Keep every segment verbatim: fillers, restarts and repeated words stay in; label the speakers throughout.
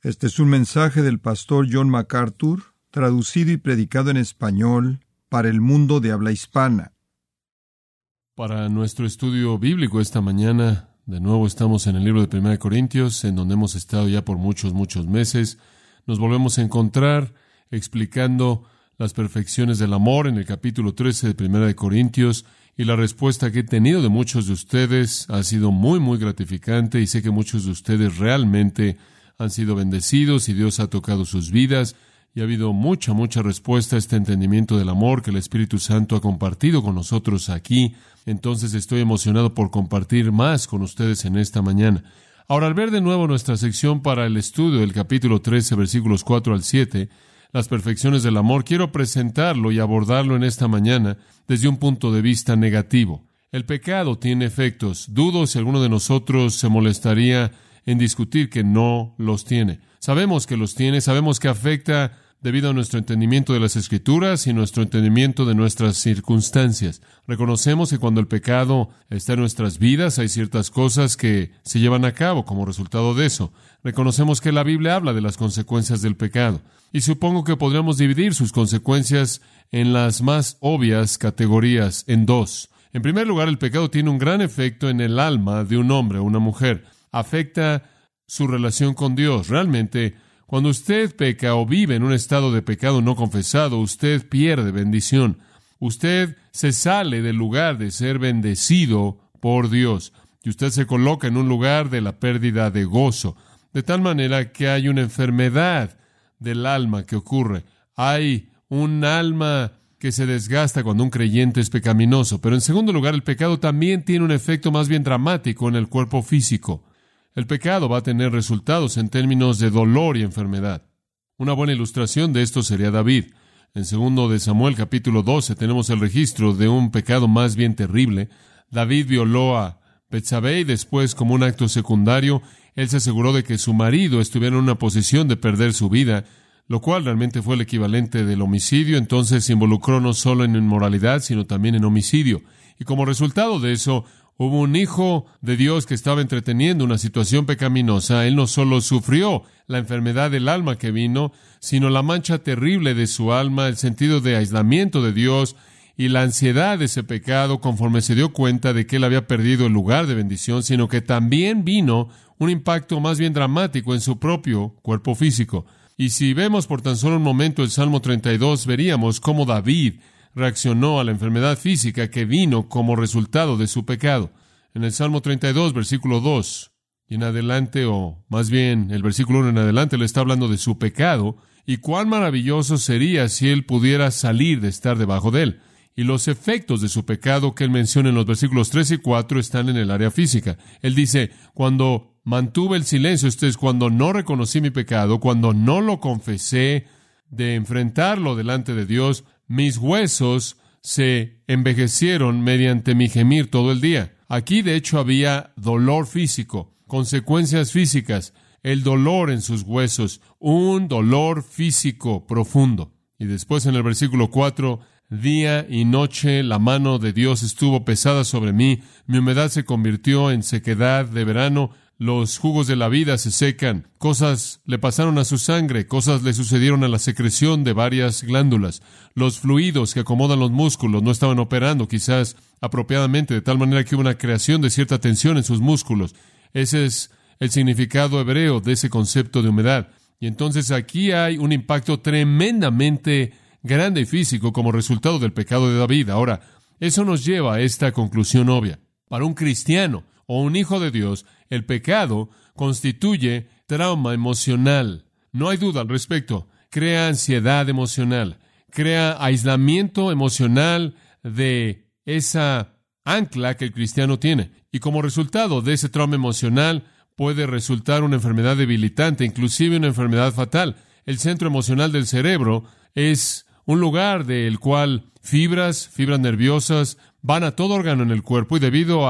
Speaker 1: Este es un mensaje del pastor John MacArthur, traducido y predicado en español para el mundo de habla hispana.
Speaker 2: Para nuestro estudio bíblico esta mañana, de nuevo estamos en el libro de Primera de Corintios, en donde hemos estado ya por muchos, muchos meses. Nos volvemos a encontrar explicando las perfecciones del amor en el capítulo trece de Primera de Corintios, y la respuesta que he tenido de muchos de ustedes ha sido muy, muy gratificante, y sé que muchos de ustedes realmente han sido bendecidos y Dios ha tocado sus vidas, y ha habido mucha, mucha respuesta a este entendimiento del amor que el Espíritu Santo ha compartido con nosotros aquí. Entonces estoy emocionado por compartir más con ustedes en esta mañana. Ahora, al ver de nuevo nuestra sección para el estudio del capítulo trece, versículos cuatro al siete, las perfecciones del amor, quiero presentarlo y abordarlo en esta mañana desde un punto de vista negativo. El pecado tiene efectos. Dudo si alguno de nosotros se molestaría en discutir que no los tiene. Sabemos que los tiene, sabemos que afecta debido a nuestro entendimiento de las Escrituras y nuestro entendimiento de nuestras circunstancias. Reconocemos que cuando el pecado está en nuestras vidas, hay ciertas cosas que se llevan a cabo como resultado de eso. Reconocemos que la Biblia habla de las consecuencias del pecado. Y supongo que podríamos dividir sus consecuencias en las más obvias categorías, en dos. En primer lugar, el pecado tiene un gran efecto en el alma de un hombre o una mujer. Afecta su relación con Dios. Realmente, cuando usted peca o vive en un estado de pecado no confesado, usted pierde bendición. Usted se sale del lugar de ser bendecido por Dios y usted se coloca en un lugar de la pérdida de gozo, de tal manera que hay una enfermedad del alma que ocurre. Hay un alma que se desgasta cuando un creyente es pecaminoso. Pero en segundo lugar, el pecado también tiene un efecto más bien dramático en el cuerpo físico. El pecado va a tener resultados en términos de dolor y enfermedad. Una buena ilustración de esto sería David. En segundo de Samuel, capítulo doce, tenemos el registro de un pecado más bien terrible. David violó a Betsabé y después, como un acto secundario, él se aseguró de que su marido estuviera en una posición de perder su vida, lo cual realmente fue el equivalente del homicidio. Entonces se involucró no solo en inmoralidad, sino también en homicidio. Y como resultado de eso, hubo un hijo de Dios que estaba entreteniendo una situación pecaminosa. Él no solo sufrió la enfermedad del alma que vino, sino la mancha terrible de su alma, el sentido de aislamiento de Dios y la ansiedad de ese pecado conforme se dio cuenta de que él había perdido el lugar de bendición, sino que también vino un impacto más bien dramático en su propio cuerpo físico. Y si vemos por tan solo un momento el Salmo treinta y dos, veríamos cómo David reaccionó a la enfermedad física que vino como resultado de su pecado. En el Salmo treinta y dos, versículo dos, y en adelante, o más bien el versículo uno en adelante, le está hablando de su pecado, y cuán maravilloso sería si él pudiera salir de estar debajo de él. Y los efectos de su pecado que él menciona en los versículos tres y cuatro están en el área física. Él dice, cuando mantuve el silencio, esto es, cuando no reconocí mi pecado, cuando no lo confesé, de enfrentarlo delante de Dios, mis huesos se envejecieron mediante mi gemir todo el día. Aquí, de hecho, había dolor físico, consecuencias físicas, el dolor en sus huesos, un dolor físico profundo. Y después en el versículo cuatro, día y noche la mano de Dios estuvo pesada sobre mí, mi humedad se convirtió en sequedad de verano, los jugos de la vida se secan, cosas le pasaron a su sangre, cosas le sucedieron a la secreción de varias glándulas, los fluidos que acomodan los músculos no estaban operando quizás apropiadamente, de tal manera que hubo una creación de cierta tensión en sus músculos. Ese es el significado hebreo de ese concepto de humedad. Y entonces aquí hay un impacto tremendamente grande y físico como resultado del pecado de David. Ahora, eso nos lleva a esta conclusión obvia. Para un cristiano o un hijo de Dios, el pecado constituye trauma emocional. No hay duda al respecto. Crea ansiedad emocional. Crea aislamiento emocional de esa ancla que el cristiano tiene. Y como resultado de ese trauma emocional puede resultar una enfermedad debilitante, inclusive una enfermedad fatal. El centro emocional del cerebro es un lugar del cual fibras, fibras nerviosas, van a todo órgano en el cuerpo y debido a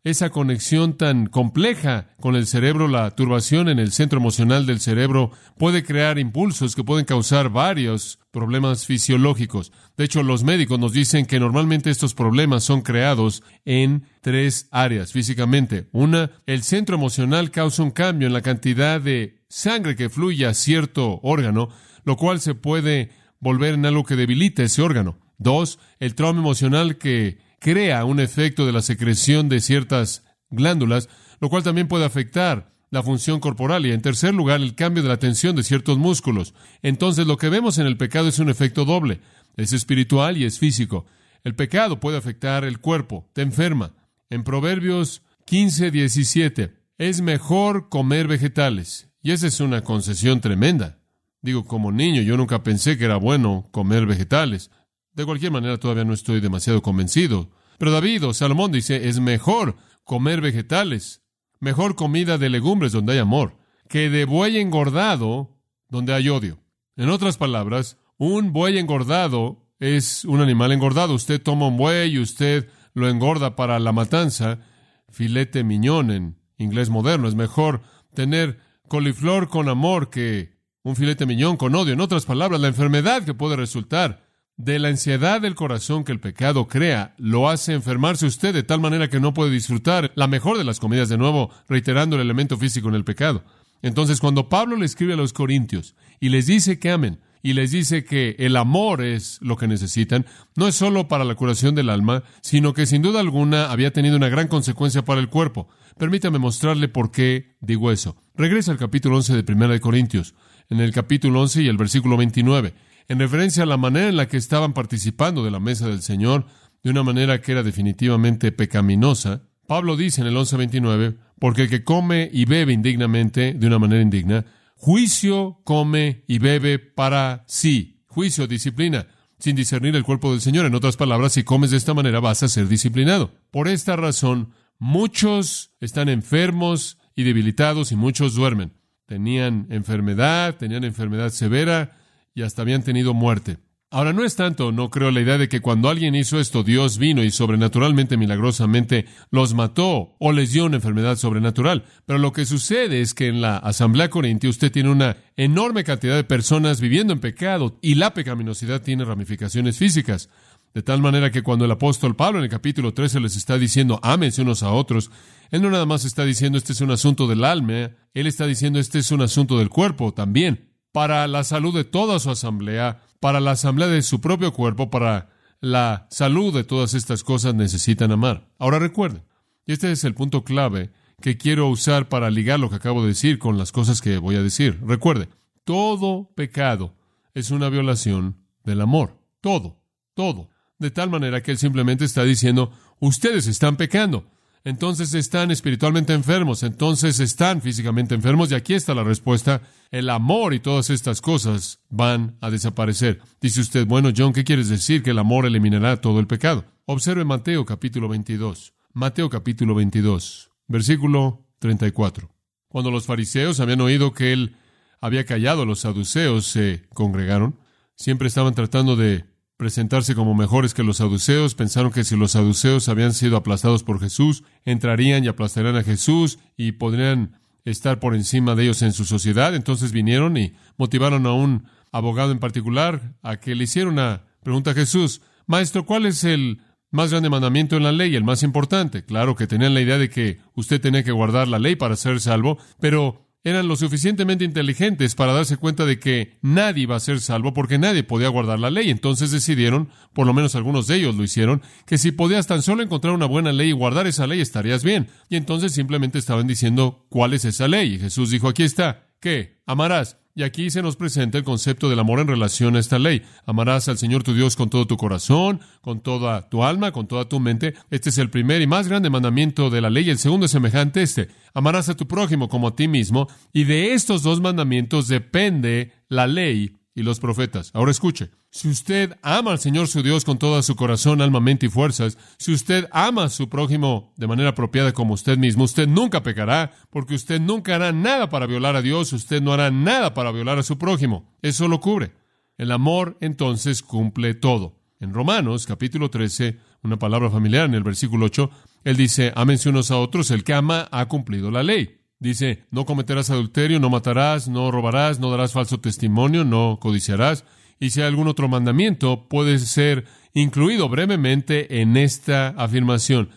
Speaker 2: esa conexión tan compleja con el cerebro, la turbación en el centro emocional del cerebro puede crear impulsos que pueden causar varios problemas fisiológicos. De hecho, los médicos nos dicen que normalmente estos problemas son creados en tres áreas físicamente. Una, el centro emocional causa un cambio en la cantidad de sangre que fluye a cierto órgano, lo cual se puede volver en algo que debilita ese órgano. Dos, el trauma emocional que crea un efecto de la secreción de ciertas glándulas, lo cual también puede afectar la función corporal. Y en tercer lugar, el cambio de la tensión de ciertos músculos. Entonces, lo que vemos en el pecado es un efecto doble. Es espiritual y es físico. El pecado puede afectar el cuerpo, te enferma. En Proverbios quince, diecisiete, es mejor comer vegetales. Y esa es una concesión tremenda. Digo, como niño, yo nunca pensé que era bueno comer vegetales. De cualquier manera, todavía no estoy demasiado convencido. Pero David o Salomón dice, es mejor comer vegetales, mejor comida de legumbres donde hay amor, que de buey engordado donde hay odio. En otras palabras, un buey engordado es un animal engordado. Usted toma un buey y usted lo engorda para la matanza. Filete mignon en inglés moderno. Es mejor tener coliflor con amor que un filete mignon con odio. En otras palabras, la enfermedad que puede resultar de la ansiedad del corazón que el pecado crea, lo hace enfermarse usted de tal manera que no puede disfrutar la mejor de las comidas, de nuevo, reiterando el elemento físico en el pecado. Entonces, cuando Pablo le escribe a los Corintios y les dice que amen, y les dice que el amor es lo que necesitan, no es solo para la curación del alma, sino que sin duda alguna había tenido una gran consecuencia para el cuerpo. Permítame mostrarle por qué digo eso. Regresa al capítulo once de Primera de Corintios, en el capítulo once y el versículo veintinueve. En referencia a la manera en la que estaban participando de la mesa del Señor, de una manera que era definitivamente pecaminosa, Pablo dice en el once veintinueve, porque el que come y bebe indignamente, de una manera indigna, juicio come y bebe para sí. Juicio, disciplina, sin discernir el cuerpo del Señor. En otras palabras, si comes de esta manera vas a ser disciplinado. Por esta razón, muchos están enfermos y debilitados y muchos duermen. Tenían enfermedad, tenían enfermedad severa, y hasta habían tenido muerte. Ahora, no es tanto, no creo, la idea de que cuando alguien hizo esto, Dios vino y sobrenaturalmente, milagrosamente, los mató o les dio una enfermedad sobrenatural. Pero lo que sucede es que en la asamblea corintia usted tiene una enorme cantidad de personas viviendo en pecado y la pecaminosidad tiene ramificaciones físicas. De tal manera que cuando el apóstol Pablo en el capítulo trece les está diciendo, ámense unos a otros, él no nada más está diciendo este es un asunto del alma, él está diciendo este es un asunto del cuerpo también. Para la salud de toda su asamblea, para la asamblea de su propio cuerpo, para la salud de todas estas cosas necesitan amar. Ahora recuerden, y este es el punto clave que quiero usar para ligar lo que acabo de decir con las cosas que voy a decir. Recuerde, todo pecado es una violación del amor. Todo, todo. De tal manera que él simplemente está diciendo, ustedes están pecando. Entonces están espiritualmente enfermos, entonces están físicamente enfermos, y aquí está la respuesta. El amor y todas estas cosas van a desaparecer. Dice usted, bueno, John, ¿qué quieres decir? Que el amor eliminará todo el pecado. Observe Mateo capítulo veintidós. Mateo capítulo veintidós, versículo treinta y cuatro. Cuando los fariseos habían oído que él había callado a los saduceos, se congregaron. Siempre estaban tratando de presentarse como mejores que los saduceos. Pensaron que si los saduceos habían sido aplastados por Jesús, entrarían y aplastarían a Jesús y podrían estar por encima de ellos en su sociedad. Entonces vinieron y motivaron a un abogado en particular a que le hiciera una pregunta a Jesús. Maestro, ¿cuál es el más grande mandamiento en la ley, el más importante? Claro que tenían la idea de que usted tenía que guardar la ley para ser salvo, pero eran lo suficientemente inteligentes para darse cuenta de que nadie iba a ser salvo porque nadie podía guardar la ley. Entonces decidieron, por lo menos algunos de ellos lo hicieron, que si podías tan solo encontrar una buena ley y guardar esa ley estarías bien. Y entonces simplemente estaban diciendo, ¿cuál es esa ley? Y Jesús dijo, aquí está. ¿Qué? Amarás. Y aquí se nos presenta el concepto del amor en relación a esta ley. Amarás al Señor tu Dios con todo tu corazón, con toda tu alma, con toda tu mente. Este es el primer y más grande mandamiento de la ley. El segundo es semejante a este. Amarás a tu prójimo como a ti mismo. Y de estos dos mandamientos depende la ley y los profetas. Ahora escuche. Si usted ama al Señor su Dios con todo su corazón, alma, mente y fuerzas, si usted ama a su prójimo de manera apropiada como usted mismo, usted nunca pecará, porque usted nunca hará nada para violar a Dios, usted no hará nada para violar a su prójimo. Eso lo cubre. El amor, entonces, cumple todo. En Romanos, capítulo trece, una palabra familiar en el versículo ocho, Él dice, ámense unos a otros, el que ama ha cumplido la ley. Dice, no cometerás adulterio, no matarás, no robarás, no darás falso testimonio, no codiciarás. Y si hay algún otro mandamiento, puede ser incluido brevemente en esta afirmación.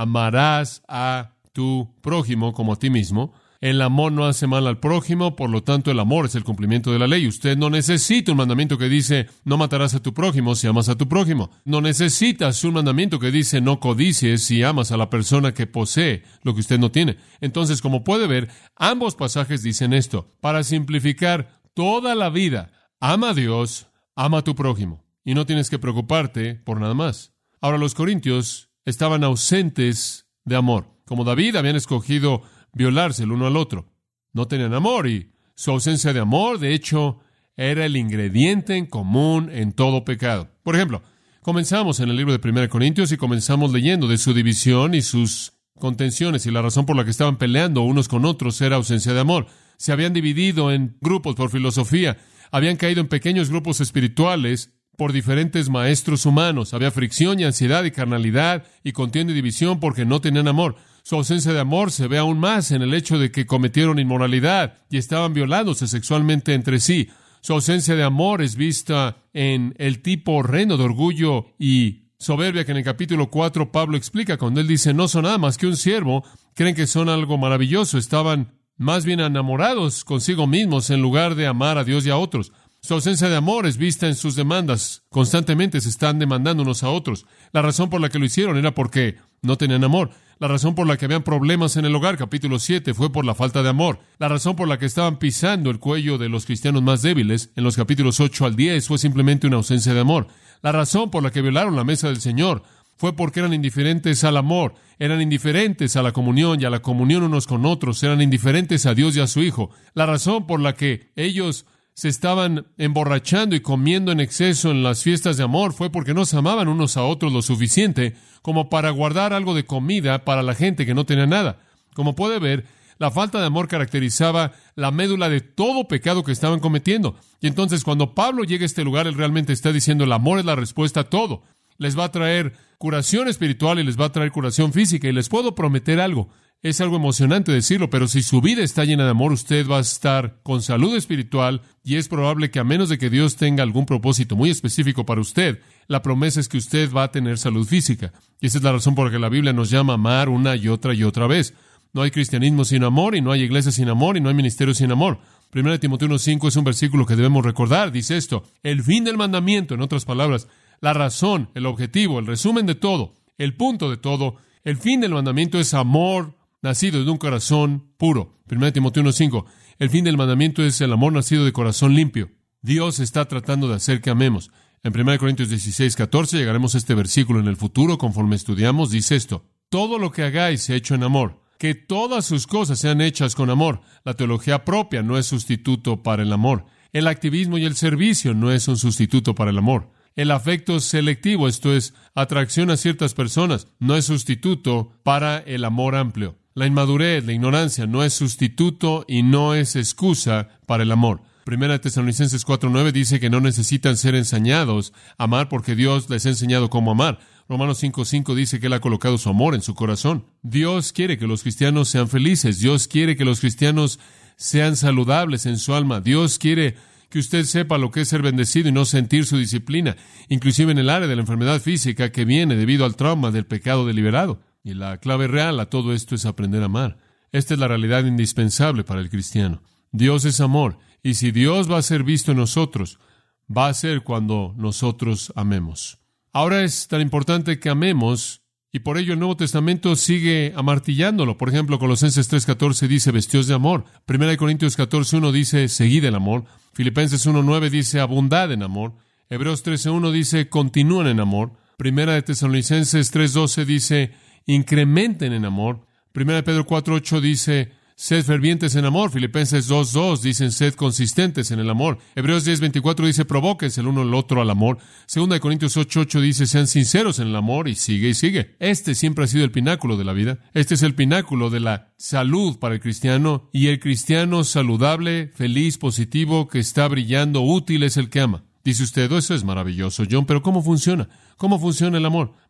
Speaker 2: Amarás a tu prójimo como a ti mismo. El amor no hace mal al prójimo, por lo tanto el amor es el cumplimiento de la ley. Usted no necesita un mandamiento que dice no matarás a tu prójimo si amas a tu prójimo. No necesitas un mandamiento que dice no codicies si amas a la persona que posee lo que usted no tiene. Entonces, como puede ver, ambos pasajes dicen esto. Para simplificar toda la vida, ama a Dios, ama a tu prójimo. Y no tienes que preocuparte por nada más. Ahora, los corintios estaban ausentes de amor. Como David, habían escogido violarse el uno al otro. No tenían amor y su ausencia de amor, de hecho, era el ingrediente en común en todo pecado. Por ejemplo, comenzamos en el libro de primera Corintios y comenzamos leyendo de su división y sus contenciones, y la razón por la que estaban peleando unos con otros era ausencia de amor. Se habían dividido en grupos por filosofía, habían caído en pequeños grupos espirituales por diferentes maestros humanos. Había fricción y ansiedad y carnalidad y contienda y división porque no tenían amor. Su ausencia de amor se ve aún más en el hecho de que cometieron inmoralidad y estaban violándose sexualmente entre sí. Su ausencia de amor es vista en el tipo horrendo de orgullo y soberbia que en el capítulo cuatro Pablo explica cuando él dice, no son nada más que un siervo, creen que son algo maravilloso, estaban más bien enamorados consigo mismos en lugar de amar a Dios y a otros. Su ausencia de amor es vista en sus demandas. Constantemente se están demandando unos a otros. La razón por la que lo hicieron era porque no tenían amor. La razón por la que habían problemas en el hogar, capítulo siete, fue por la falta de amor. La razón por la que estaban pisando el cuello de los cristianos más débiles, en los capítulos ocho al diez, fue simplemente una ausencia de amor. La razón por la que violaron la mesa del Señor fue porque eran indiferentes al amor, eran indiferentes a la comunión y a la comunión unos con otros, eran indiferentes a Dios y a su Hijo. La razón por la que ellos se estaban emborrachando y comiendo en exceso en las fiestas de amor fue porque no se amaban unos a otros lo suficiente como para guardar algo de comida para la gente que no tenía nada. Como puede ver, la falta de amor caracterizaba la médula de todo pecado que estaban cometiendo. Y entonces, cuando Pablo llega a este lugar, él realmente está diciendo el amor es la respuesta a todo. Les va a traer curación espiritual y les va a traer curación física. Y les puedo prometer algo. Es algo emocionante decirlo, pero si su vida está llena de amor, usted va a estar con salud espiritual y es probable que a menos de que Dios tenga algún propósito muy específico para usted, la promesa es que usted va a tener salud física. Y esa es la razón por la que la Biblia nos llama a amar una y otra y otra vez. No hay cristianismo sin amor, y no hay iglesia sin amor, y no hay ministerio sin amor. Primera de Timoteo uno cinco es un versículo que debemos recordar. Dice esto, el fin del mandamiento, en otras palabras, la razón, el objetivo, el resumen de todo, el punto de todo, el fin del mandamiento es amor nacido de un corazón puro. Primera de Timoteo uno cinco. El fin del mandamiento es el amor nacido de corazón limpio. Dios está tratando de hacer que amemos. En Primera de Corintios dieciséis catorce, llegaremos a este versículo en el futuro, conforme estudiamos, dice esto. Todo lo que hagáis sea hecho en amor. Que todas sus cosas sean hechas con amor. La teología propia no es sustituto para el amor. El activismo y el servicio no es un sustituto para el amor. El afecto selectivo, esto es, atracción a ciertas personas, no es sustituto para el amor amplio. La inmadurez, la ignorancia, no es sustituto y no es excusa para el amor. Primera de Tesalonicenses cuatro nueve dice que no necesitan ser enseñados a amar porque Dios les ha enseñado cómo amar. Romanos cinco cinco dice que Él ha colocado su amor en su corazón. Dios quiere que los cristianos sean felices. Dios quiere que los cristianos sean saludables en su alma. Dios quiere que usted sepa lo que es ser bendecido y no sentir su disciplina, inclusive en el área de la enfermedad física que viene debido al trauma del pecado deliberado. Y la clave real a todo esto es aprender a amar. Esta es la realidad indispensable para el cristiano. Dios es amor, y si Dios va a ser visto en nosotros, va a ser cuando nosotros amemos. Ahora es tan importante que amemos, y por ello el Nuevo Testamento sigue amartillándolo. Por ejemplo, Colosenses tres catorce dice, vestíos de amor. Primera de Corintios catorce uno dice, seguid el amor. Filipenses uno nueve dice, abundad en amor. Hebreos trece uno dice, continúen en amor. Primera de Tesalonicenses tres doce dice, incrementen en amor. Primera de Pedro cuatro ocho dice, sed fervientes en amor. Filipenses dos dos dicen, sed consistentes en el amor. Hebreos diez veinticuatro dice, provóquense el uno al otro al amor. Segunda de Corintios ocho ocho dice, sean sinceros en el amor, y sigue y sigue. Este siempre ha sido el pináculo de la vida. Este es el pináculo de la salud para el cristiano, y el cristiano saludable, feliz, positivo, que está brillando, útil, es el que ama. Dice usted, oh, eso es maravilloso, John, pero ¿cómo funciona? ¿Cómo funciona el amor?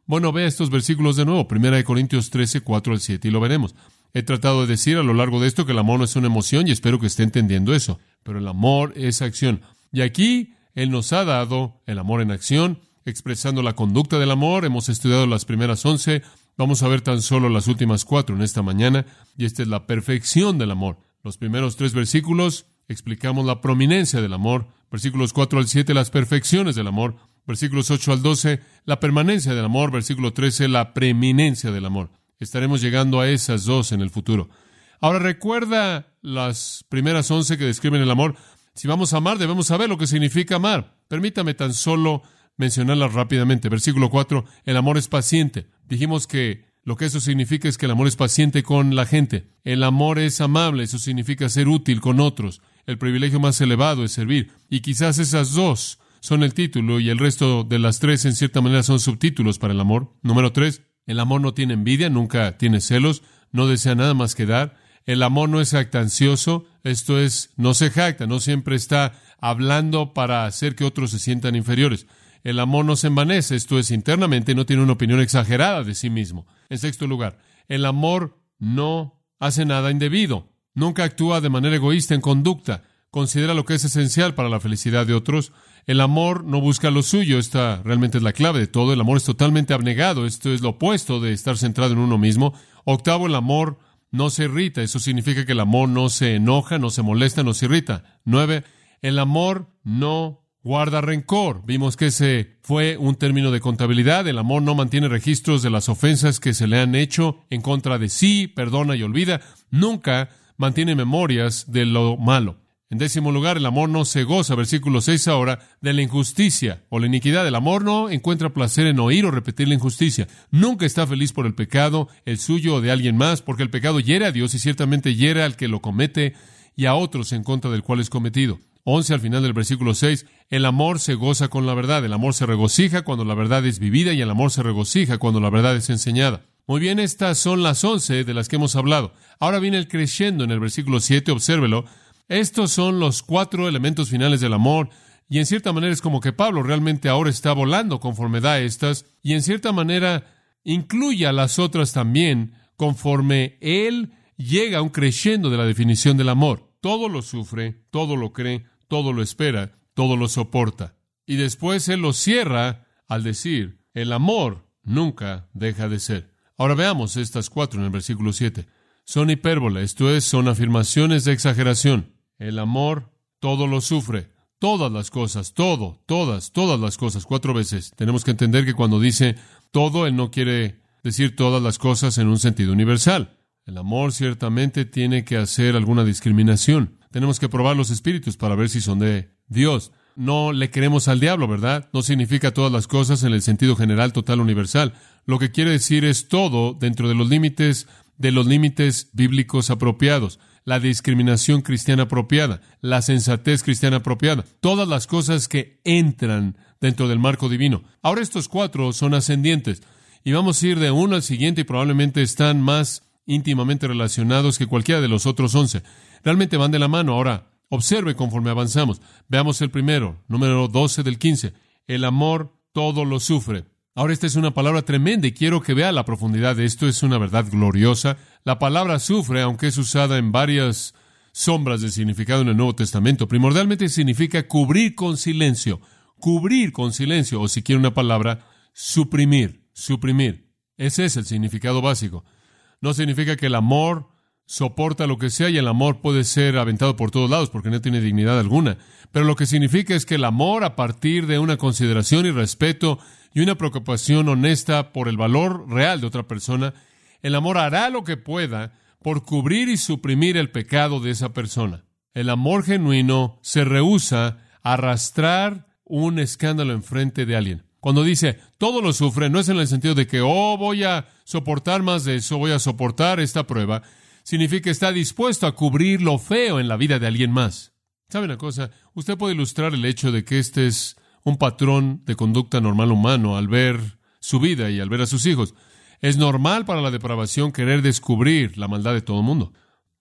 Speaker 2: Bueno, vea estos versículos de nuevo, Primera de Corintios trece, cuatro al siete, y lo veremos. He tratado de decir a lo largo de esto que el amor no es una emoción, y espero que esté entendiendo eso. Pero el amor es acción. Y aquí Él nos ha dado el amor en acción, expresando la conducta del amor. Hemos estudiado las primeras once. Vamos a ver tan solo las últimas cuatro en esta mañana. Y esta es la perfección del amor. Los primeros tres versículos explicamos la prominencia del amor. Versículos cuatro al siete, las perfecciones del amor. Versículos ocho al doce, la permanencia del amor. Versículo trece, la preeminencia del amor. Estaremos llegando a esas dos en el futuro. Ahora, recuerda las primeras once que describen el amor. Si vamos a amar, debemos saber lo que significa amar. Permítame tan solo mencionarlas rápidamente. Versículo cuatro, el amor es paciente. Dijimos que lo que eso significa es que el amor es paciente con la gente. El amor es amable, eso significa ser útil con otros. El privilegio más elevado es servir. Y quizás esas dos son el título y el resto de las tres en cierta manera son subtítulos para el amor. Número tres, el amor no tiene envidia, nunca tiene celos, no desea nada más que dar. El amor no es jactancioso, esto es, no se jacta, no siempre está hablando para hacer que otros se sientan inferiores. El amor no se envanece, esto es, internamente no tiene una opinión exagerada de sí mismo. En sexto lugar, el amor no hace nada indebido, nunca actúa de manera egoísta en conducta, considera lo que es esencial para la felicidad de otros. El amor no busca lo suyo, esta realmente es la clave de todo. El amor es totalmente abnegado, esto es lo opuesto de estar centrado en uno mismo. Octavo, el amor no se irrita, eso significa que el amor no se enoja, no se molesta, no se irrita. Nueve, el amor no guarda rencor. Vimos que ese fue un término de contabilidad. El amor no mantiene registros de las ofensas que se le han hecho en contra de sí, perdona y olvida. Nunca mantiene memorias de lo malo. En décimo lugar, el amor no se goza, versículo seis ahora, de la injusticia o la iniquidad. El amor no encuentra placer en oír o repetir la injusticia. Nunca está feliz por el pecado, el suyo o de alguien más, porque el pecado hiere a Dios y ciertamente hiere al que lo comete y a otros en contra del cual es cometido. once al final del versículo seis, el amor se goza con la verdad. El amor se regocija cuando la verdad es vivida y el amor se regocija cuando la verdad es enseñada. Muy bien, estas son las once de las que hemos hablado. Ahora viene el creciendo en el versículo siete, obsérvelo. Estos son los cuatro elementos finales del amor, y en cierta manera es como que Pablo realmente ahora está volando conforme da estas, y en cierta manera incluye a las otras también, conforme él llega a un creciendo de la definición del amor. Todo lo sufre, todo lo cree, todo lo espera, todo lo soporta. Y después él lo cierra al decir, el amor nunca deja de ser. Ahora veamos estas cuatro en el versículo siete. Son hipérbole, esto es, son afirmaciones de exageración. El amor todo lo sufre, todas las cosas, todo, todas, todas las cosas, cuatro veces. Tenemos que entender que cuando dice todo, él no quiere decir todas las cosas en un sentido universal. El amor ciertamente tiene que hacer alguna discriminación. Tenemos que probar los espíritus para ver si son de Dios. No le queremos al diablo, ¿verdad? No significa todas las cosas en el sentido general, total, universal. Lo que quiere decir es todo dentro de los límites de los límites bíblicos apropiados, la discriminación cristiana apropiada, la sensatez cristiana apropiada, todas las cosas que entran dentro del marco divino. Ahora estos cuatro son ascendientes y vamos a ir de uno al siguiente y probablemente están más íntimamente relacionados que cualquiera de los otros once. Realmente van de la mano. Ahora, observe conforme avanzamos. Veamos el primero, número doce del quince. El amor todo lo sufre. Ahora, esta es una palabra tremenda y quiero que vea la profundidad de esto. Es una verdad gloriosa. La palabra sufre, aunque es usada en varias sombras de significado en el Nuevo Testamento, primordialmente significa cubrir con silencio. Cubrir con silencio, o si quiere una palabra, suprimir, suprimir. Ese es el significado básico. No significa que el amor soporta lo que sea y el amor puede ser aventado por todos lados porque no tiene dignidad alguna. Pero lo que significa es que el amor, a partir de una consideración y respeto y una preocupación honesta por el valor real de otra persona, el amor hará lo que pueda por cubrir y suprimir el pecado de esa persona. El amor genuino se rehúsa a arrastrar un escándalo enfrente de alguien. Cuando dice, todo lo sufre, no es en el sentido de que, oh, voy a soportar más de eso, voy a soportar esta prueba. Significa que está dispuesto a cubrir lo feo en la vida de alguien más. ¿Sabe una cosa? Usted puede ilustrar el hecho de que este es un patrón de conducta normal humano al ver su vida y al ver a sus hijos. Es normal para la depravación querer descubrir la maldad de todo el mundo.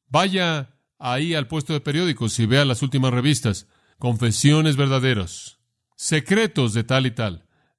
Speaker 2: Vaya ahí al puesto de periódicos y vea las últimas revistas. Confesiones verdaderas. Secretos de tal y tal.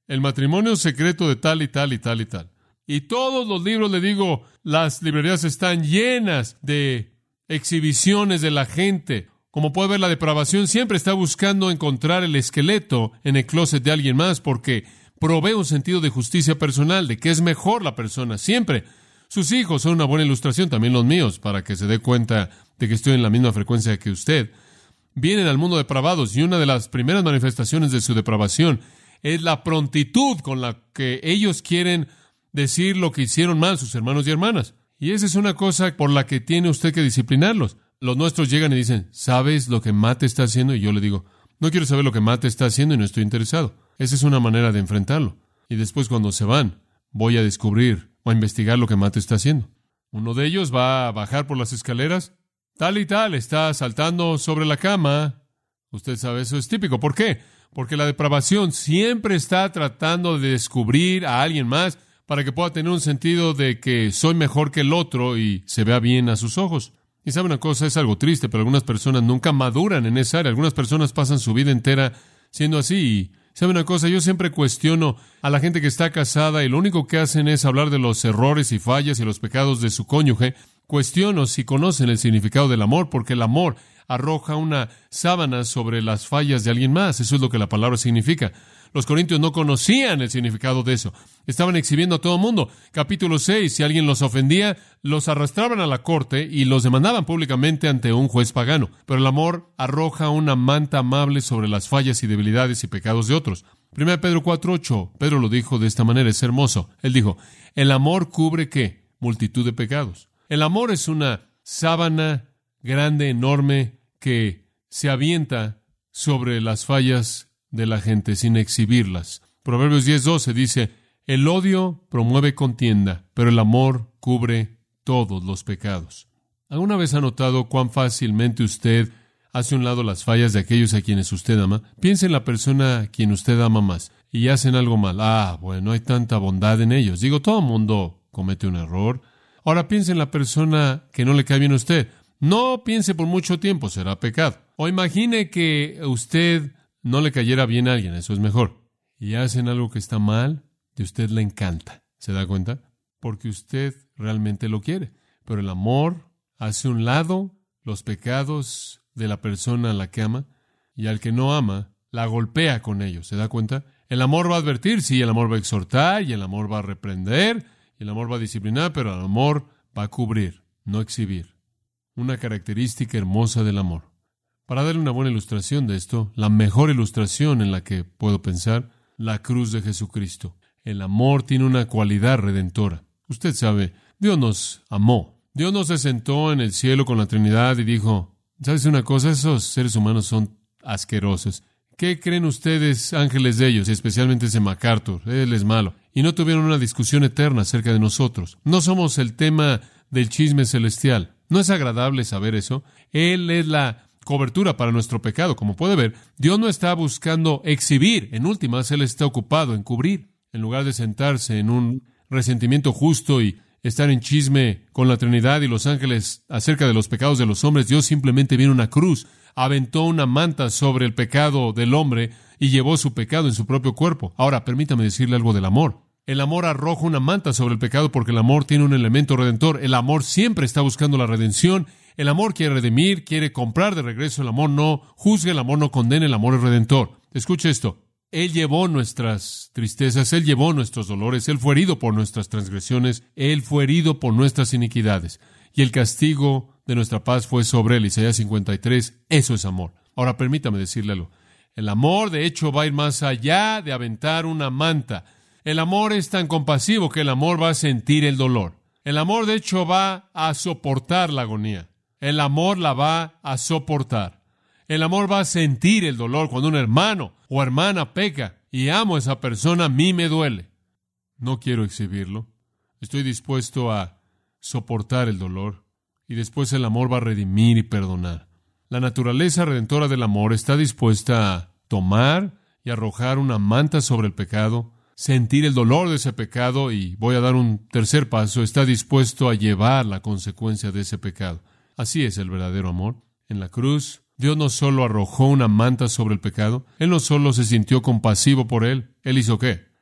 Speaker 2: el matrimonio secreto de tal y tal y tal y tal. Y todos los libros, le digo, las librerías están llenas de exhibiciones de la gente. Como puede ver, la depravación siempre está buscando encontrar el esqueleto en el closet de alguien más porque provee un sentido de justicia personal, de que es mejor la persona. Siempre. Sus hijos son una buena ilustración, también los míos, para que se dé cuenta de que estoy en la misma frecuencia que usted. Vienen al mundo depravados y una de las primeras manifestaciones de su depravación es la prontitud con la que ellos quieren decir lo que hicieron mal sus hermanos y hermanas. Y esa es una cosa por la que tiene usted que disciplinarlos. Los nuestros llegan y dicen, ¿sabes lo que Matt está haciendo? Y yo le digo, no quiero saber lo que Matt está haciendo y no estoy interesado. Esa es una manera de enfrentarlo. Y después cuando se van, voy a descubrir o a investigar lo que Matt está haciendo. Uno de ellos va a bajar por las escaleras. Tal y tal, está saltando sobre la cama. Usted sabe, eso es típico. ¿Por qué? Porque la depravación siempre está tratando de descubrir a alguien más para que pueda tener un sentido de que soy mejor que el otro y se vea bien a sus ojos. Y sabe una cosa, es algo triste, pero algunas personas nunca maduran en esa área. Algunas personas pasan su vida entera siendo así. Y sabe una cosa, yo siempre cuestiono a la gente que está casada y lo único que hacen es hablar de los errores y fallas y los pecados de su cónyuge. Cuestiono si conocen el significado del amor, porque el amor arroja una sábana sobre las fallas de alguien más. Eso es lo que la palabra significa. Los corintios no conocían el significado de eso. Estaban exhibiendo a todo el mundo. Capítulo seis, si alguien los ofendía, los arrastraban a la corte y los demandaban públicamente ante un juez pagano. Pero el amor arroja una manta amable sobre las fallas y debilidades y pecados de otros. Primera Pedro cuatro ocho, Pedro lo dijo de esta manera, es hermoso. Él dijo, el amor cubre ¿qué? Multitud de pecados. El amor es una sábana grande, enorme, que se avienta sobre las fallas de la gente sin exhibirlas. Proverbios diez doce dice, el odio promueve contienda, pero el amor cubre todos los pecados. ¿Alguna vez ha notado cuán fácilmente usted hace a un lado las fallas de aquellos a quienes usted ama? Piense en la persona a quien usted ama más y hacen algo mal. Ah, bueno, hay tanta bondad en ellos. Digo, todo el mundo comete un error. Ahora piense en la persona que no le cae bien a usted. No piense por mucho tiempo, será pecado. O imagine que usted no le cayera bien a alguien, eso es mejor. Y hacen algo que está mal, y usted le encanta. ¿Se da cuenta? Porque usted realmente lo quiere. Pero el amor hace a un lado los pecados de la persona a la que ama, y al que no ama, la golpea con ellos. ¿Se da cuenta? El amor va a advertir, sí, el amor va a exhortar, y el amor va a reprender, y el amor va a disciplinar, pero el amor va a cubrir, no exhibir. Una característica hermosa del amor. Para darle una buena ilustración de esto, la mejor ilustración en la que puedo pensar, la cruz de Jesucristo. El amor tiene una cualidad redentora. Usted sabe, Dios nos amó. Dios no se sentó en el cielo con la Trinidad y dijo, ¿sabes una cosa? Esos seres humanos son asquerosos. ¿Qué creen ustedes, ángeles de ellos, especialmente ese MacArthur? Él es malo. Y no tuvieron una discusión eterna acerca de nosotros. No somos el tema del chisme celestial. ¿No es agradable saber eso? Él es la cobertura para nuestro pecado. Como puede ver, Dios no está buscando exhibir. En últimas, Él está ocupado en cubrir. En lugar de sentarse en un resentimiento justo y estar en chisme con la Trinidad y los ángeles acerca de los pecados de los hombres, Dios simplemente vino a una cruz, aventó una manta sobre el pecado del hombre y llevó su pecado en su propio cuerpo. Ahora, permítame decirle algo del amor. El amor arroja una manta sobre el pecado porque el amor tiene un elemento redentor. El amor siempre está buscando la redención. El amor quiere redimir, quiere comprar de regreso. El amor no juzga, el amor no condena, el amor es redentor. Escuche esto. Él llevó nuestras tristezas, Él llevó nuestros dolores, Él fue herido por nuestras transgresiones, Él fue herido por nuestras iniquidades. Y el castigo de nuestra paz fue sobre Él. Isaías cincuenta y tres. Eso es amor. Ahora permítame decirle algo. El amor, de hecho, va a ir más allá de aventar una manta. El amor es tan compasivo que el amor va a sentir el dolor. El amor, de hecho, va a soportar la agonía. El amor la va a soportar. El amor va a sentir el dolor cuando un hermano o hermana peca y amo a esa persona, a mí me duele. No quiero exhibirlo. Estoy dispuesto a soportar el dolor y después el amor va a redimir y perdonar. La naturaleza redentora del amor está dispuesta a tomar y arrojar una manta sobre el pecado, sentir el dolor de ese pecado y, voy a dar un tercer paso, está dispuesto a llevar la consecuencia de ese pecado. Así es el verdadero amor. En la cruz, Dios no solo arrojó una manta sobre el pecado, Él no solo se sintió compasivo por él. ¿Él hizo qué?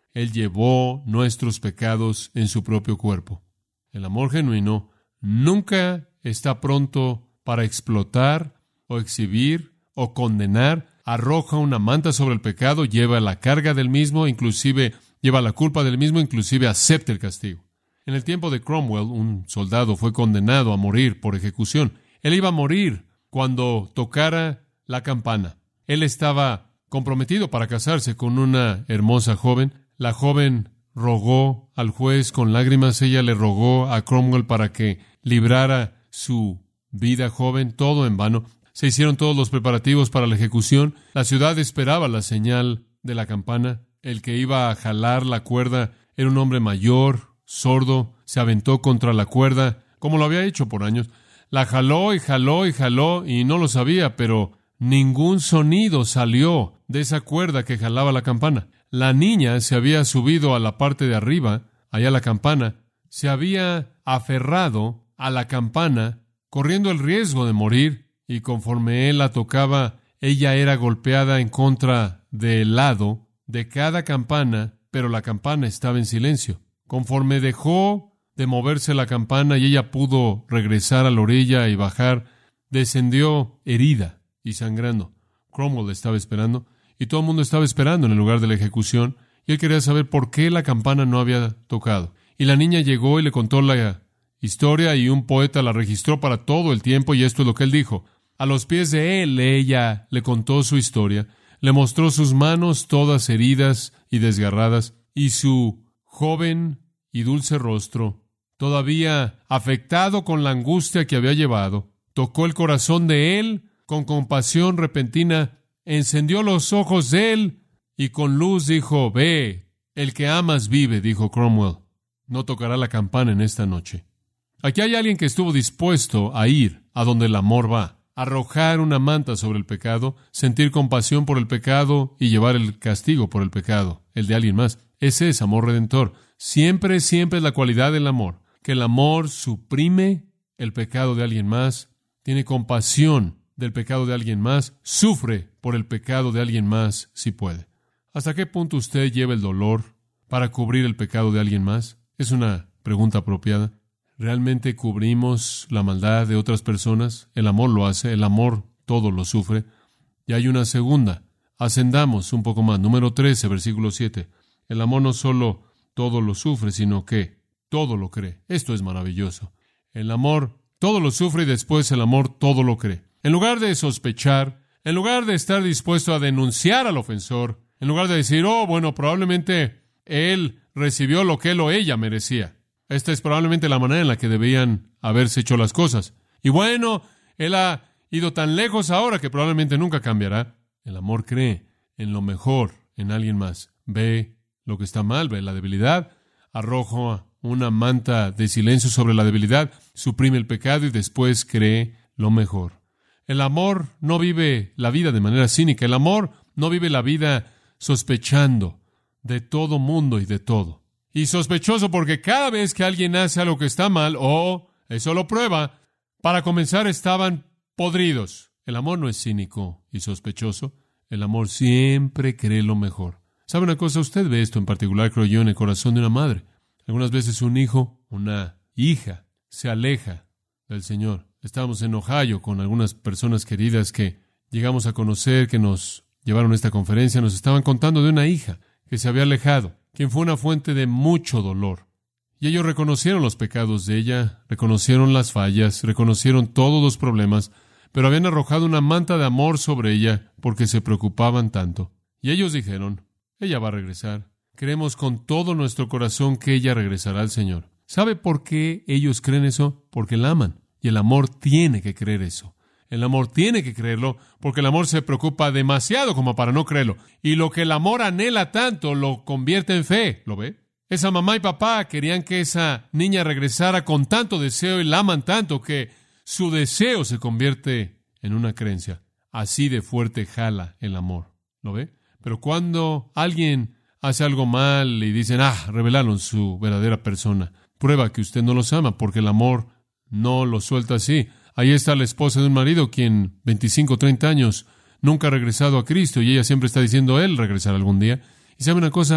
Speaker 2: Él llevó nuestros pecados en su propio cuerpo. El amor genuino nunca está pronto para explotar o exhibir o condenar. Arroja una manta sobre el pecado, lleva la carga del mismo, inclusive lleva la culpa del mismo, inclusive acepta el castigo. En el tiempo de Cromwell, un soldado fue condenado a morir por ejecución. Él iba a morir cuando tocara la campana. Él estaba comprometido para casarse con una hermosa joven. La joven rogó al juez con lágrimas. Ella le rogó a Cromwell para que librara su vida joven, todo en vano. Se hicieron todos los preparativos para la ejecución. La ciudad esperaba la señal de la campana. El que iba a jalar la cuerda era un hombre mayor, sordo. Se aventó contra la cuerda, como lo había hecho por años. La jaló y jaló y jaló y no lo sabía, pero ningún sonido salió de esa cuerda que jalaba la campana. La niña se había subido a la parte de arriba, allá a la campana, se había aferrado a la campana, corriendo el riesgo de morir, y conforme él la tocaba, ella era golpeada en contra del lado de cada campana, pero la campana estaba en silencio. Conforme dejó de moverse la campana y ella pudo regresar a la orilla y bajar, descendió herida y sangrando. Cromwell estaba esperando, y todo el mundo estaba esperando en el lugar de la ejecución, y él quería saber por qué la campana no había tocado. Y la niña llegó y le contó la historia, y un poeta la registró para todo el tiempo, y esto es lo que él dijo. A los pies de él, ella le contó su historia, le mostró sus manos todas heridas y desgarradas, y su joven y dulce rostro, todavía afectado con la angustia que había llevado, tocó el corazón de él con compasión repentina, encendió los ojos de él, y con luz dijo, «Ve, el que amas vive», dijo Cromwell. No tocará la campana en esta noche. Aquí hay alguien que estuvo dispuesto a ir a donde el amor va. Arrojar una manta sobre el pecado, sentir compasión por el pecado y llevar el castigo por el pecado, el de alguien más. Ese es amor redentor. Siempre, siempre es la cualidad del amor, que el amor suprime el pecado de alguien más, tiene compasión del pecado de alguien más, sufre por el pecado de alguien más si puede. ¿Hasta qué punto usted lleva el dolor para cubrir el pecado de alguien más? Es una pregunta apropiada. ¿Realmente cubrimos la maldad de otras personas? El amor lo hace, el amor todo lo sufre. Y hay una segunda. Ascendamos un poco más. Número trece, versículo siete. El amor no solo todo lo sufre, sino que todo lo cree. Esto es maravilloso. El amor todo lo sufre y después el amor todo lo cree. En lugar de sospechar, en lugar de estar dispuesto a denunciar al ofensor, en lugar de decir, oh, bueno, probablemente él recibió lo que él o ella merecía. Esta es probablemente la manera en la que debían haberse hecho las cosas. Y bueno, él ha ido tan lejos ahora que probablemente nunca cambiará. El amor cree en lo mejor en alguien más. Ve lo que está mal, ve la debilidad, arroja una manta de silencio sobre la debilidad, suprime el pecado y después cree lo mejor. El amor no vive la vida de manera cínica. El amor no vive la vida sospechando de todo mundo y de todo. Y sospechoso porque cada vez que alguien hace algo que está mal, o oh, eso lo prueba, para comenzar estaban podridos. El amor no es cínico y sospechoso. El amor siempre cree lo mejor. ¿Sabe una cosa? Usted ve esto en particular, creo yo, en el corazón de una madre. Algunas veces un hijo, una hija, se aleja del Señor. Estábamos en Ohio con algunas personas queridas que llegamos a conocer, que nos llevaron a esta conferencia. Nos estaban contando de una hija que se había alejado, quien fue una fuente de mucho dolor. Y ellos reconocieron los pecados de ella, reconocieron las fallas, reconocieron todos los problemas, pero habían arrojado una manta de amor sobre ella porque se preocupaban tanto. Y ellos dijeron, ella va a regresar. Creemos con todo nuestro corazón que ella regresará al Señor. ¿Sabe por qué ellos creen eso? Porque la aman. Y el amor tiene que creer eso. El amor tiene que creerlo porque el amor se preocupa demasiado como para no creerlo. Y lo que el amor anhela tanto lo convierte en fe. ¿Lo ve? Esa mamá y papá querían que esa niña regresara con tanto deseo y la aman tanto que su deseo se convierte en una creencia. Así de fuerte jala el amor. ¿Lo ve? Pero cuando alguien hace algo mal y dicen, ah, revelaron su verdadera persona, prueba que usted no los ama porque el amor no lo suelta así. Ahí está la esposa de un marido quien veinticinco, treinta años nunca ha regresado a Cristo y ella siempre está diciendo, él regresará algún día. Y sabe una cosa,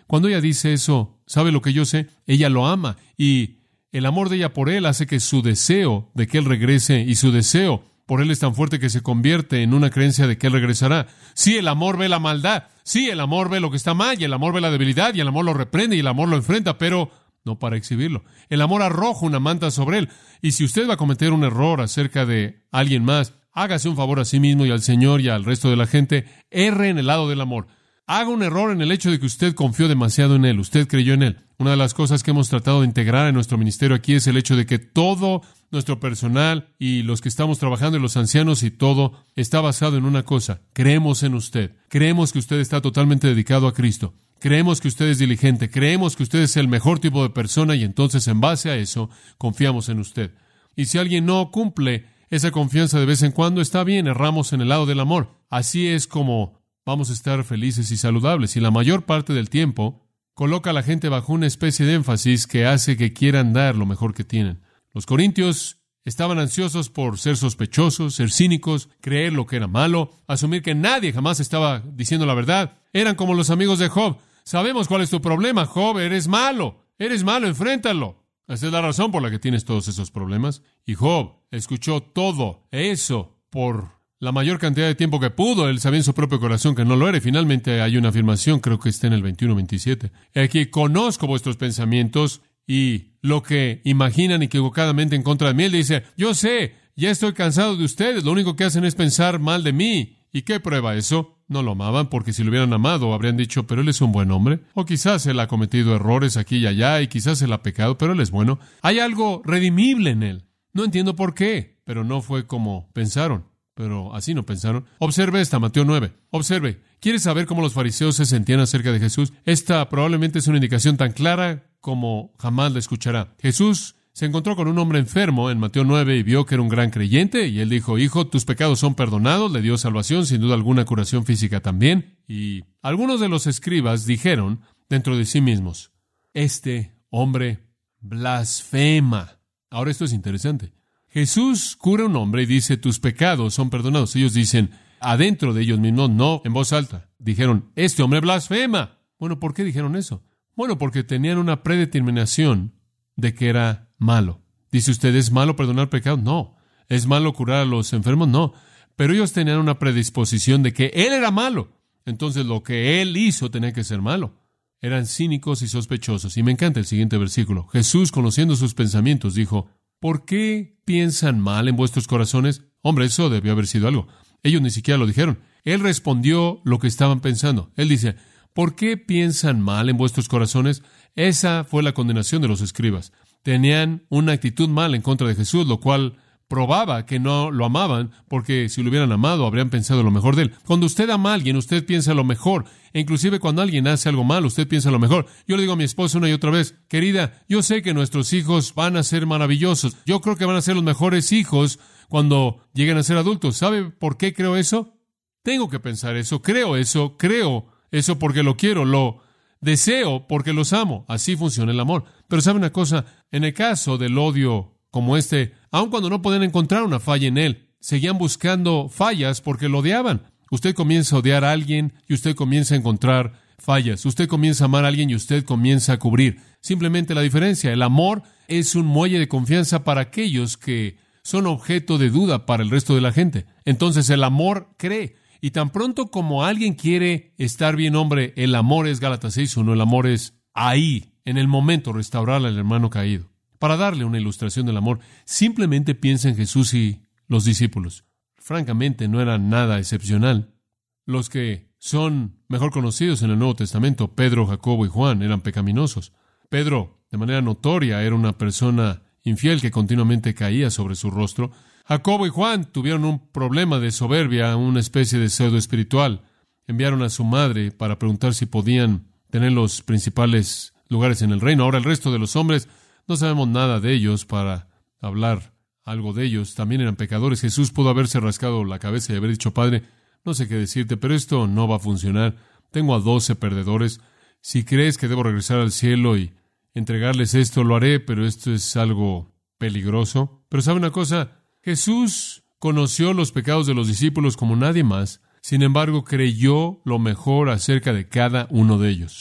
Speaker 2: Cuando ella dice eso, ¿sabe lo que yo sé? Ella lo ama y el amor de ella por él hace que su deseo de que él regrese y su deseo por él es tan fuerte que se convierte en una creencia de que él regresará. Sí, el amor ve la maldad. Sí, el amor ve lo que está mal y el amor ve la debilidad y el amor lo reprende y el amor lo enfrenta, pero no para exhibirlo. El amor arroja una manta sobre él. Y si usted va a cometer un error acerca de alguien más, hágase un favor a sí mismo y al Señor y al resto de la gente. Erre en el lado del amor. Haga un error en el hecho de que usted confió demasiado en Él, usted creyó en Él. Una de las cosas que hemos tratado de integrar en nuestro ministerio aquí es el hecho de que todo nuestro personal y los que estamos trabajando y los ancianos y todo está basado en una cosa. Creemos en usted. Creemos que usted está totalmente dedicado a Cristo. Creemos que usted es diligente. Creemos que usted es el mejor tipo de persona y entonces en base a eso confiamos en usted. Y si alguien no cumple esa confianza de vez en cuando, está bien, erramos en el lado del amor. Así es como vamos a estar felices y saludables. Y la mayor parte del tiempo coloca a la gente bajo una especie de énfasis que hace que quieran dar lo mejor que tienen. Los corintios estaban ansiosos por ser sospechosos, ser cínicos, creer lo que era malo, asumir que nadie jamás estaba diciendo la verdad. Eran como los amigos de Job. Sabemos cuál es tu problema, Job, eres malo, eres malo, enfréntalo. Esa es la razón por la que tienes todos esos problemas. Y Job escuchó todo eso por la mayor cantidad de tiempo que pudo. Él sabía en su propio corazón que no lo era. Y finalmente hay una afirmación, creo que está en el veintiuno veintisiete. Aquí conozco vuestros pensamientos y lo que imaginan equivocadamente en contra de mí. Él dice, yo sé, ya estoy cansado de ustedes. Lo único que hacen es pensar mal de mí. ¿Y qué prueba eso? No lo amaban, porque si lo hubieran amado habrían dicho, pero él es un buen hombre. O quizás él ha cometido errores aquí y allá y quizás él ha pecado, pero él es bueno. Hay algo redimible en él. No entiendo por qué, pero no fue como pensaron. Pero así no pensaron. Observe esta, Mateo nueve. Observe. ¿Quieres saber cómo los fariseos se sentían acerca de Jesús? Esta probablemente es una indicación tan clara como jamás la escuchará. Jesús se encontró con un hombre enfermo en Mateo nueve y vio que era un gran creyente. Y él dijo, hijo, tus pecados son perdonados. Le dio salvación, sin duda alguna curación física también. Y algunos de los escribas dijeron dentro de sí mismos, este hombre blasfema. Ahora esto es interesante. Jesús cura a un hombre y dice, tus pecados son perdonados. Ellos dicen, adentro de ellos mismos, no en voz alta. Dijeron, este hombre blasfema. Bueno, ¿por qué dijeron eso? Bueno, porque tenían una predeterminación de que era malo. Dice usted, ¿es malo perdonar pecados? No. ¿Es malo curar a los enfermos? No. Pero ellos tenían una predisposición de que él era malo. Entonces lo que él hizo tenía que ser malo. Eran cínicos y sospechosos. Y me encanta el siguiente versículo. Jesús, conociendo sus pensamientos, dijo, ¿por qué piensan mal en vuestros corazones? Hombre, eso debió haber sido algo. Ellos ni siquiera lo dijeron. Él respondió lo que estaban pensando. Él dice, ¿por qué piensan mal en vuestros corazones? Esa fue la condenación de los escribas. Tenían una actitud mal en contra de Jesús, lo cual probaba que no lo amaban, porque si lo hubieran amado, habrían pensado lo mejor de él. Cuando usted ama a alguien, usted piensa lo mejor. E inclusive cuando alguien hace algo mal, usted piensa lo mejor. Yo le digo a mi esposa una y otra vez, querida, yo sé que nuestros hijos van a ser maravillosos. Yo creo que van a ser los mejores hijos cuando lleguen a ser adultos. ¿Sabe por qué creo eso? Tengo que pensar eso, creo eso, creo eso porque lo quiero, lo deseo porque los amo. Así funciona el amor. Pero ¿sabe una cosa? En el caso del odio como este, aun cuando no podían encontrar una falla en él, seguían buscando fallas porque lo odiaban. Usted comienza a odiar a alguien y usted comienza a encontrar fallas. Usted comienza a amar a alguien y usted comienza a cubrir. Simplemente la diferencia. El amor es un muelle de confianza para aquellos que son objeto de duda para el resto de la gente. Entonces el amor cree. Y tan pronto como alguien quiere estar bien, hombre, el amor es Gálatas seis uno. El amor es ahí, en el momento, restaurar al hermano caído. Para darle una ilustración del amor, simplemente piensa en Jesús y los discípulos. Francamente, no era nada excepcional. Los que son mejor conocidos en el Nuevo Testamento, Pedro, Jacobo y Juan, eran pecaminosos. Pedro, de manera notoria, era una persona infiel que continuamente caía sobre su rostro. Jacobo y Juan tuvieron un problema de soberbia, una especie de pseudo espiritual. Enviaron a su madre para preguntar si podían tener los principales lugares en el reino. Ahora el resto de los hombres, no sabemos nada de ellos para hablar algo de ellos. También eran pecadores. Jesús pudo haberse rascado la cabeza y haber dicho, Padre, no sé qué decirte, pero esto no va a funcionar. Tengo a doce perdedores. Si crees que debo regresar al cielo y entregarles esto, lo haré, pero esto es algo peligroso. Pero ¿sabe una cosa? Jesús conoció los pecados de los discípulos como nadie más. Sin embargo, creyó lo mejor acerca de cada uno de ellos.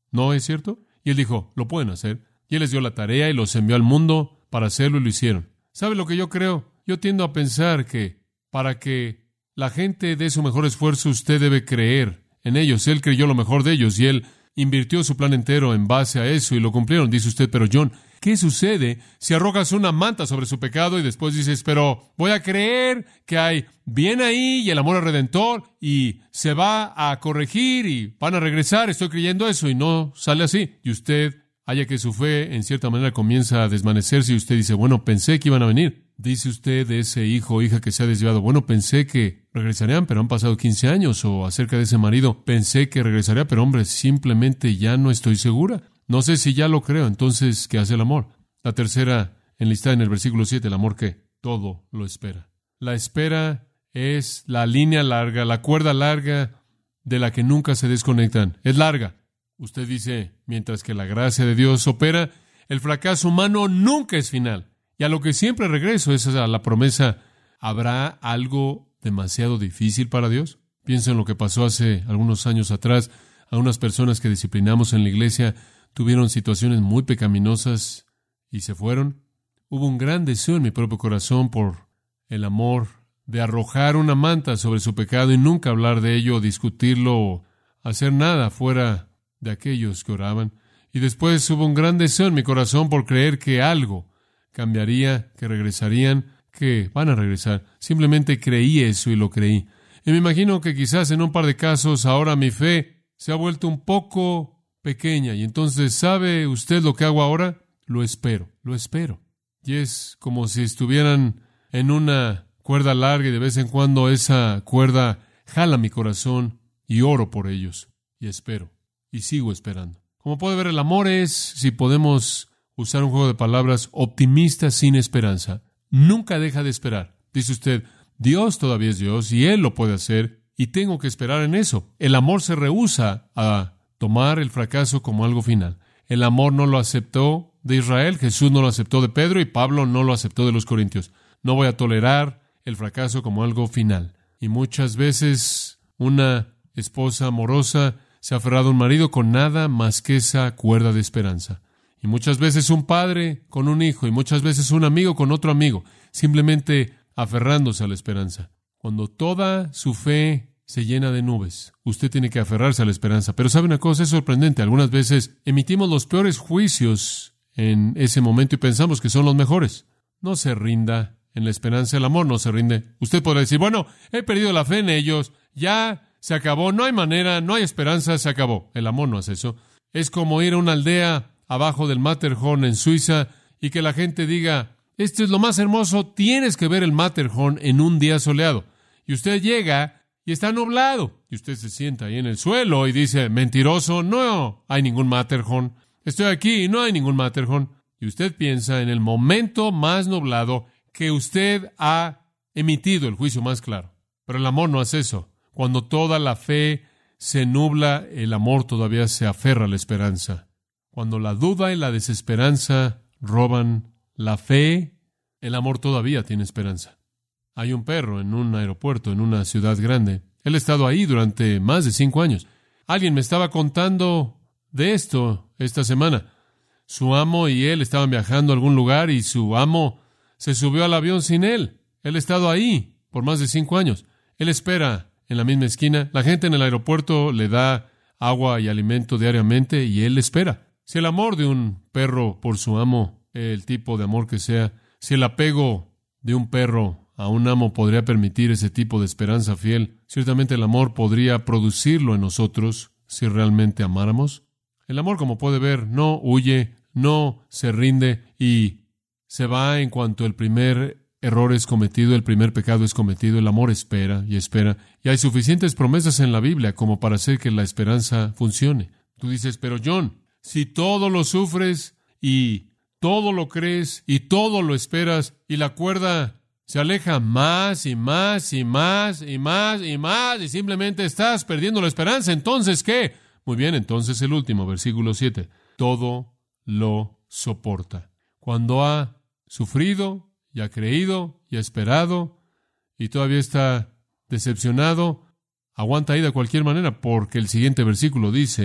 Speaker 2: ¿No es cierto? Y él dijo, lo pueden hacer. Y él les dio la tarea y los envió al mundo para hacerlo y lo hicieron. ¿Sabe lo que yo creo? Yo tiendo a pensar que para que la gente dé su mejor esfuerzo, usted debe creer en ellos. Él creyó lo mejor de ellos y él invirtió su plan entero en base a eso y lo cumplieron. Dice usted, pero John, ¿qué sucede si arrojas una manta sobre su pecado y después dices, pero voy a creer que hay bien ahí y el amor al Redentor y se va a corregir y van a regresar? Estoy creyendo eso y no sale así. Y usted haya que su fe en cierta manera comienza a desvanecerse y usted dice, bueno, pensé que iban a venir. Dice usted de ese hijo o hija que se ha desviado, bueno, pensé que regresarían, pero han pasado quince años. O acerca de ese marido, pensé que regresaría, pero hombre, simplemente ya no estoy segura. No sé si ya lo creo. Entonces, ¿qué hace el amor? La tercera enlistada en el versículo siete, el amor que todo lo espera. La espera es la línea larga, la cuerda larga de la que nunca se desconectan. Es larga. Usted dice, mientras que la gracia de Dios opera, el fracaso humano nunca es final. Y a lo que siempre regreso es a la promesa, ¿habrá algo demasiado difícil para Dios? Pienso en lo que pasó hace algunos años atrás. A unas personas que disciplinamos en la iglesia tuvieron situaciones muy pecaminosas y se fueron. Hubo un gran deseo en mi propio corazón por el amor de arrojar una manta sobre su pecado y nunca hablar de ello, o discutirlo, o hacer nada fuera de aquellos que oraban. Y después hubo un gran deseo en mi corazón por creer que algo cambiaría, que regresarían, que van a regresar. Simplemente creí eso y lo creí. Y me imagino que quizás en un par de casos ahora mi fe se ha vuelto un poco pequeña. Y entonces, ¿sabe usted lo que hago ahora? Lo espero, lo espero. Y es como si estuvieran en una cuerda larga y de vez en cuando esa cuerda jala mi corazón y oro por ellos. Y espero. Y sigo esperando. Como puede ver, el amor es, si podemos usar un juego de palabras, optimista sin esperanza. Nunca deja de esperar. Dice usted, Dios todavía es Dios y Él lo puede hacer y tengo que esperar en eso. El amor se rehúsa a tomar el fracaso como algo final. El amor no lo aceptó de Israel, Jesús no lo aceptó de Pedro y Pablo no lo aceptó de los Corintios. No voy a tolerar el fracaso como algo final. Y muchas veces una esposa amorosa se ha aferrado a un marido con nada más que esa cuerda de esperanza. Y muchas veces un padre con un hijo, y muchas veces un amigo con otro amigo, simplemente aferrándose a la esperanza. Cuando toda su fe se llena de nubes, usted tiene que aferrarse a la esperanza. Pero ¿sabe una cosa? Es sorprendente. Algunas veces emitimos los peores juicios en ese momento y pensamos que son los mejores. No se rinda en la esperanza. El amor no se rinde. Usted podrá decir, bueno, he perdido la fe en ellos, ya se acabó, no hay manera, no hay esperanza, se acabó. El amor no hace eso. Es como ir a una aldea abajo del Matterhorn en Suiza y que la gente diga, esto es lo más hermoso, tienes que ver el Matterhorn en un día soleado. Y usted llega y está nublado. Y usted se sienta ahí en el suelo y dice, mentiroso, no hay ningún Matterhorn. Estoy aquí y no hay ningún Matterhorn. Y usted piensa en el momento más nublado que usted ha emitido el juicio más claro. Pero el amor no hace eso. Cuando toda la fe se nubla, el amor todavía se aferra a la esperanza. Cuando la duda y la desesperanza roban la fe, el amor todavía tiene esperanza. Hay un perro en un aeropuerto, en una ciudad grande. Él ha estado ahí durante más de cinco años. Alguien me estaba contando de esto esta semana. Su amo y él estaban viajando a algún lugar y su amo se subió al avión sin él. Él ha estado ahí por más de cinco años. Él espera en la misma esquina. La gente en el aeropuerto le da agua y alimento diariamente y él espera. Si el amor de un perro por su amo, el tipo de amor que sea, si el apego de un perro a un amo podría permitir ese tipo de esperanza fiel, ciertamente el amor podría producirlo en nosotros si realmente amáramos. El amor, como puede ver, no huye, no se rinde y se va en cuanto el primer error es cometido, el primer pecado es cometido. El amor espera y espera. Y hay suficientes promesas en la Biblia como para hacer que la esperanza funcione. Tú dices, pero John, si todo lo sufres y todo lo crees y todo lo esperas y la cuerda se aleja más y más y más y más y más y simplemente estás perdiendo la esperanza, ¿entonces qué? Muy bien, entonces el último, versículo siete. Todo lo soporta. Cuando ha sufrido y ha creído y ha esperado y todavía está decepcionado, aguanta ahí de cualquier manera porque el siguiente versículo dice,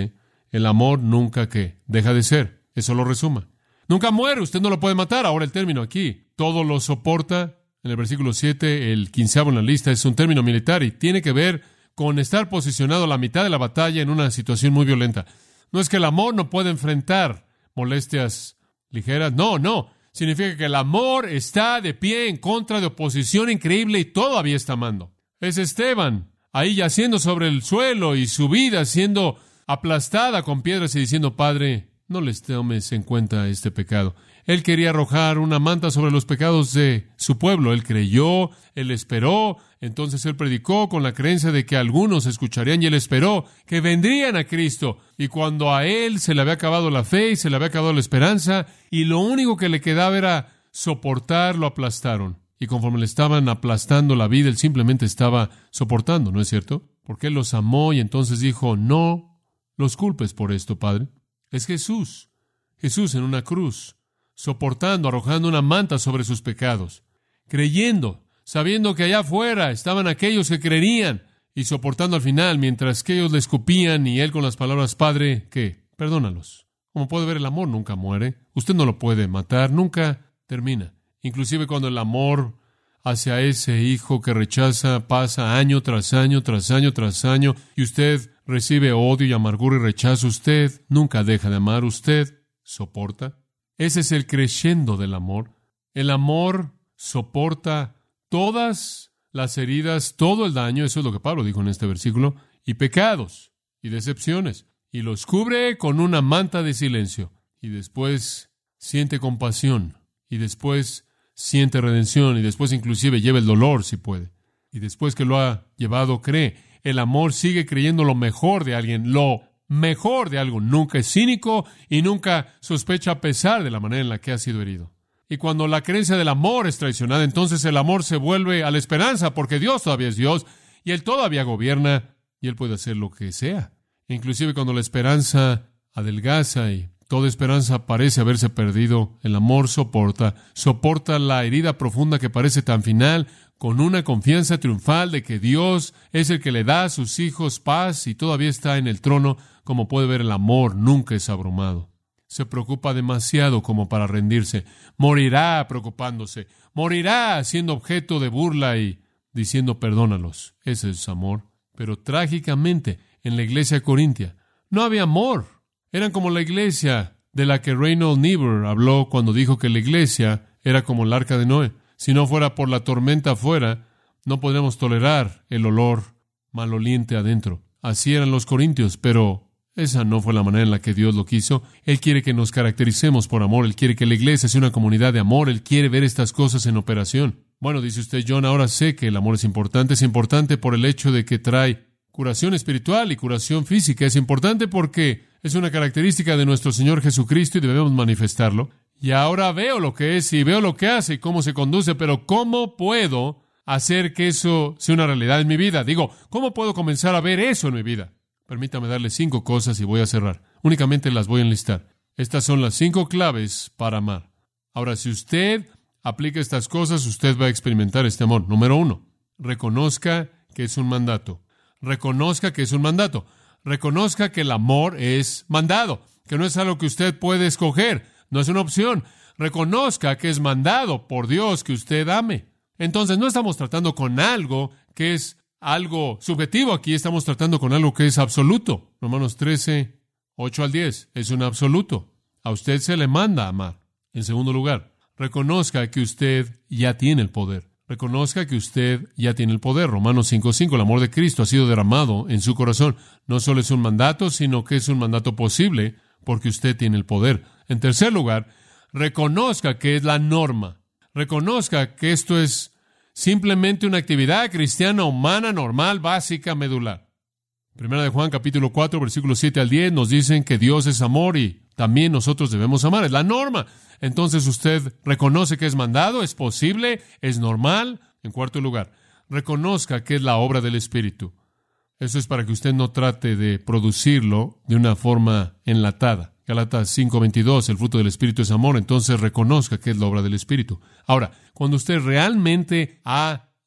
Speaker 2: El amor nunca, ¿qué? Deja de ser. Eso lo resuma. Nunca muere, usted no lo puede matar. Ahora el término aquí, todo lo soporta. En el versículo siete, el quinceavo en la lista, es un término militar y tiene que ver con estar posicionado a la mitad de la batalla en una situación muy violenta. No es que el amor no pueda enfrentar molestias ligeras. No, no. Significa que el amor está de pie en contra de oposición increíble y todavía está amando. Es Esteban, ahí yaciendo sobre el suelo y su vida siendo aplastada con piedras y diciendo, Padre, no les tomes en cuenta este pecado. Él quería arrojar una manta sobre los pecados de su pueblo. Él creyó, él esperó, entonces él predicó con la creencia de que algunos escucharían y él esperó que vendrían a Cristo. Y cuando a él se le había acabado la fe y se le había acabado la esperanza y lo único que le quedaba era soportar, lo aplastaron. Y conforme le estaban aplastando la vida, él simplemente estaba soportando, ¿no es cierto? Porque él los amó y entonces dijo, no los culpes por esto, Padre. Es Jesús, Jesús en una cruz, soportando, arrojando una manta sobre sus pecados, creyendo, sabiendo que allá afuera estaban aquellos que creerían y soportando al final, mientras que ellos le escupían y él con las palabras, Padre, ¿qué? Perdónalos. Como puede ver, el amor nunca muere. Usted no lo puede matar, nunca termina. Inclusive cuando el amor hacia ese hijo que rechaza pasa año tras año, tras año, tras año, y usted recibe odio y amargura y rechazo, usted nunca deja de amar, usted soporta. Ese es el crescendo del amor. El amor soporta todas las heridas, todo el daño, eso es lo que Pablo dijo en este versículo, y pecados y decepciones, y los cubre con una manta de silencio, y después siente compasión, y después siente redención, y después inclusive lleva el dolor si puede, y después que lo ha llevado cree. El amor sigue creyendo lo mejor de alguien, lo mejor de algo. Nunca es cínico y nunca sospecha a pesar de la manera en la que ha sido herido. Y cuando la creencia del amor es traicionada, entonces el amor se vuelve a la esperanza, porque Dios todavía es Dios, y Él todavía gobierna, y Él puede hacer lo que sea. Inclusive cuando la esperanza adelgaza y toda esperanza parece haberse perdido, el amor soporta, soporta la herida profunda que parece tan final, con una confianza triunfal de que Dios es el que le da a sus hijos paz y todavía está en el trono. Como puede ver, el amor nunca es abrumado. Se preocupa demasiado como para rendirse. Morirá preocupándose. Morirá siendo objeto de burla y diciendo perdónalos. Ese es amor. Pero trágicamente, en la iglesia de Corintia, no había amor. Eran como la iglesia de la que Reynold Niebuhr habló cuando dijo que la iglesia era como el arca de Noé. Si no fuera por la tormenta afuera, no podríamos tolerar el olor maloliente adentro. Así eran los corintios, pero esa no fue la manera en la que Dios lo quiso. Él quiere que nos caractericemos por amor. Él quiere que la iglesia sea una comunidad de amor. Él quiere ver estas cosas en operación. Bueno, dice usted, John, ahora sé que el amor es importante. Es importante por el hecho de que trae curación espiritual y curación física. Es importante porque es una característica de nuestro Señor Jesucristo y debemos manifestarlo. Y ahora veo lo que es y veo lo que hace y cómo se conduce, pero ¿cómo puedo hacer que eso sea una realidad en mi vida? Digo, ¿cómo puedo comenzar a ver eso en mi vida? Permítame darle cinco cosas y voy a cerrar. Únicamente las voy a enlistar. Estas son las cinco claves para amar. Ahora, si usted aplica estas cosas, usted va a experimentar este amor. Número uno, reconozca que es un mandato. Reconozca que es un mandato. Reconozca que el amor es mandado, que no es algo que usted puede escoger. No es una opción. Reconozca que es mandado por Dios que usted ame. Entonces, no estamos tratando con algo que es algo subjetivo. Aquí estamos tratando con algo que es absoluto. Romanos trece, ocho al diez. Es un absoluto. A usted se le manda a amar. En segundo lugar, reconozca que usted ya tiene el poder. Reconozca que usted ya tiene el poder. Romanos cinco cinco. El amor de Cristo ha sido derramado en su corazón. No solo es un mandato, sino que es un mandato posible porque usted tiene el poder. En tercer lugar, reconozca que es la norma. Reconozca que esto es simplemente una actividad cristiana humana, normal, básica, medular. Primera de Juan, capítulo cuatro, versículos siete al diez, nos dicen que Dios es amor y también nosotros debemos amar. Es la norma. Entonces usted reconoce que es mandado, es posible, es normal. En cuarto lugar, reconozca que es la obra del Espíritu. Eso es para que usted no trate de producirlo de una forma enlatada. Gálatas cinco veintidós, el fruto del Espíritu es amor. Entonces reconozca que es la obra del Espíritu. Ahora, cuando usted realmente ha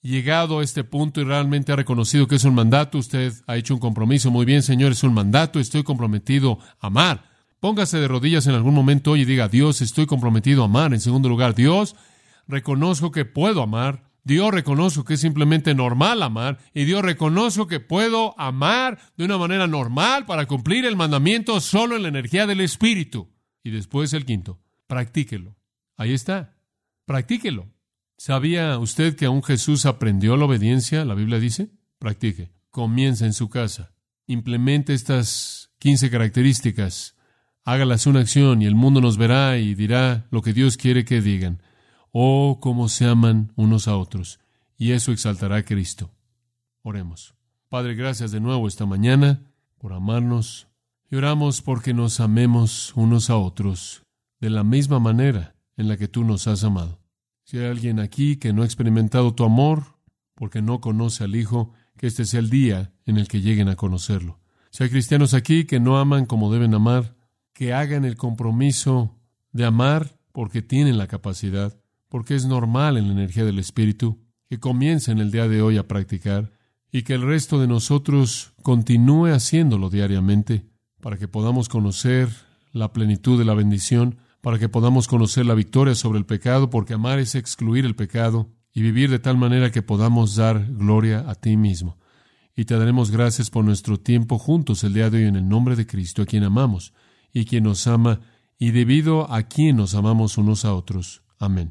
Speaker 2: llegado a este punto y realmente ha reconocido que es un mandato, usted ha hecho un compromiso. Muy bien, Señor, es un mandato, estoy comprometido a amar. Póngase de rodillas en algún momento hoy y diga: Dios, estoy comprometido a amar. En segundo lugar, Dios, reconozco que puedo amar. Dios, reconozco que es simplemente normal amar. Y Dios, reconozco que puedo amar de una manera normal para cumplir el mandamiento solo en la energía del Espíritu. Y después el quinto, practíquelo. Ahí está, practíquelo. ¿Sabía usted que aún Jesús aprendió la obediencia? La Biblia dice, practique. Comienza en su casa. Implemente estas quince características. Hágalas una acción y el mundo nos verá y dirá lo que Dios quiere que digan. Oh, cómo se aman unos a otros. Y eso exaltará a Cristo. Oremos. Padre, gracias de nuevo esta mañana por amarnos. Y oramos porque nos amemos unos a otros de la misma manera en la que tú nos has amado. Si hay alguien aquí que no ha experimentado tu amor porque no conoce al Hijo, que este sea el día en el que lleguen a conocerlo. Si hay cristianos aquí que no aman como deben amar, que hagan el compromiso de amar porque tienen la capacidad, porque es normal en la energía del Espíritu, que comiencen el día de hoy a practicar y que el resto de nosotros continúe haciéndolo diariamente para que podamos conocer la plenitud de la bendición, para que podamos conocer la victoria sobre el pecado, porque amar es excluir el pecado y vivir de tal manera que podamos dar gloria a ti mismo. Y te daremos gracias por nuestro tiempo juntos el día de hoy en el nombre de Cristo, a quien amamos y quien nos ama, y debido a quien nos amamos unos a otros. Amén.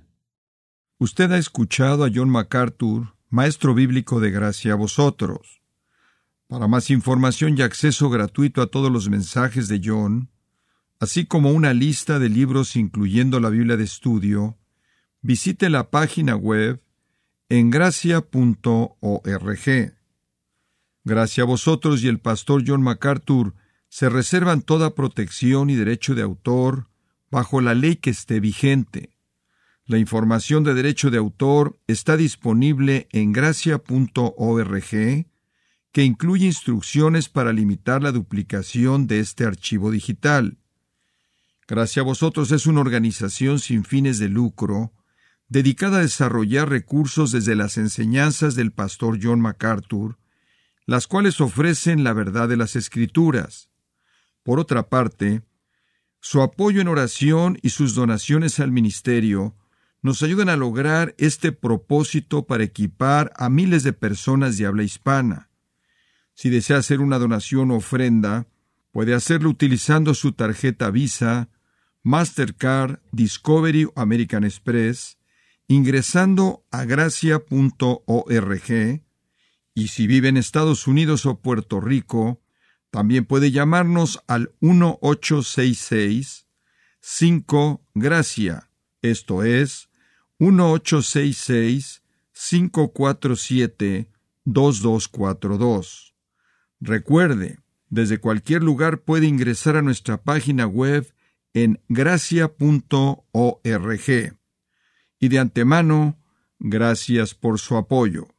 Speaker 1: Usted ha escuchado a John MacArthur, maestro bíblico de Gracia a Vosotros. Para más información y acceso gratuito a todos los mensajes de John, así como una lista de libros incluyendo la Biblia de estudio, visite la página web en gracia punto org. Gracia a Vosotros y el pastor John MacArthur se reservan toda protección y derecho de autor bajo la ley que esté vigente. La información de derecho de autor está disponible en gracia punto org, que incluye instrucciones para limitar la duplicación de este archivo digital. Gracia a Vosotros es una organización sin fines de lucro, dedicada a desarrollar recursos desde las enseñanzas del pastor John MacArthur, las cuales ofrecen la verdad de las Escrituras. Por otra parte, su apoyo en oración y sus donaciones al ministerio nos ayudan a lograr este propósito para equipar a miles de personas de habla hispana. Si desea hacer una donación o ofrenda, puede hacerlo utilizando su tarjeta Visa, Mastercard, Discovery o American Express, ingresando a gracia punto org, y si vive en Estados Unidos o Puerto Rico, también puede llamarnos al uno ocho seis seis cinco gracia, esto es, uno ocho seis seis cinco cuatro siete dos dos cuatro dos. Recuerde, desde cualquier lugar puede ingresar a nuestra página web en gracia punto org. Y de antemano, gracias por su apoyo.